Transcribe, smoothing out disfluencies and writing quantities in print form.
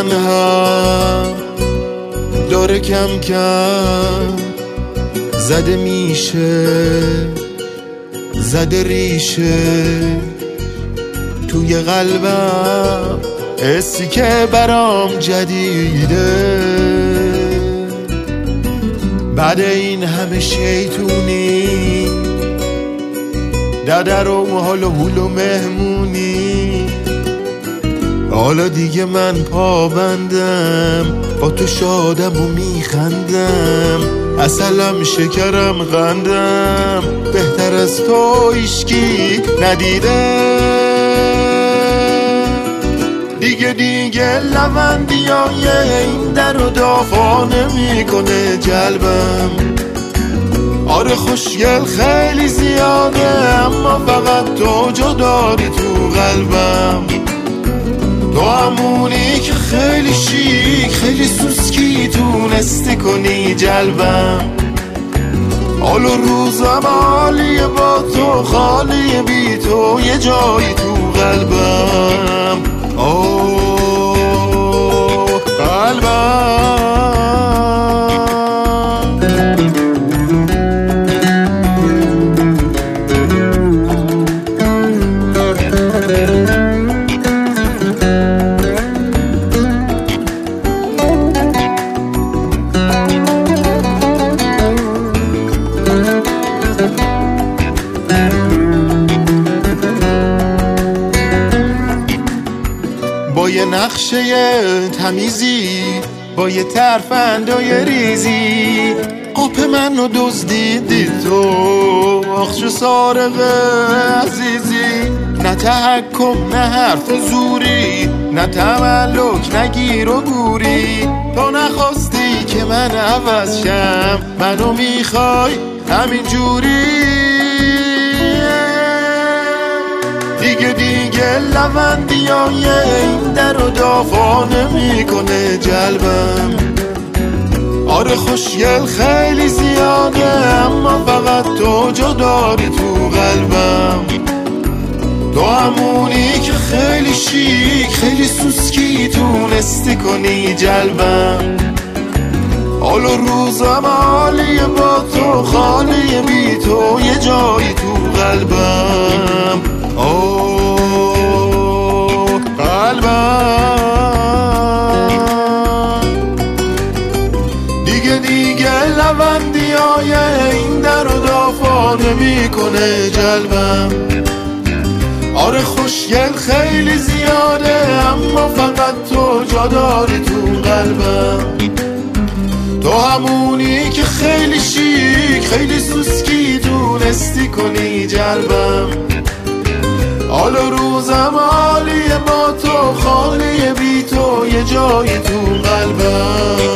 من هم داره کم کم زده میشه، زده ریشه توی قلبم، حسی که برام جدیده. بعد این همه شیطونی، ددر و حال و هول و مهمونی، حالا دیگه من پابندم، با تو شادم و میخندم، اصلم شکرم قندم، بهتر از تو هیچکی ندیده. دیگه لوندیای این در و دافا نمیکنه جلبم. آره خوشگل خیلی زیاده، اما فقط تو جا داری تو قلبم. تو همونی که خیلی شیک، خیلی سوسکی تونستی کنی جلبم. حال و روزم عالیه با تو، خالیه بی تو یه جایی تو قلبم. قلبم با یه نقشه تمیزی، با یه ترفندای ریزی، قاپ منو دزدیدی تو، آخ سارق عزیزی. نه تحکم نه حرف زوری، نه تملک نه گیر و گوری. تو نخواستی که من عوض شم، منو میخوای همین جوری. دیگه لوندیای این در و دافا نمیکنه جلبم. آره خوشگل خیلی زیاده، اما فقط تو جا داری تو قلبم. تو همونی که خیلی شیک، خیلی سوسکی تونستی کنی جلبم. حال و روزم عالیه با تو، خالیه بی تو یه جایی تو قلبم. قلبم دیگه لوندیای این در و دافا نمیکنه جلبم. آره خوشگل خیلی زیاده، اما فقط تو جا داری تو قلبم. تو همونی که خیلی شیک، خیلی سوسکی تونستی کنی جلبم. حال و روزم عالیه با تو، خالیه بی تو یه جایی تو قلبم.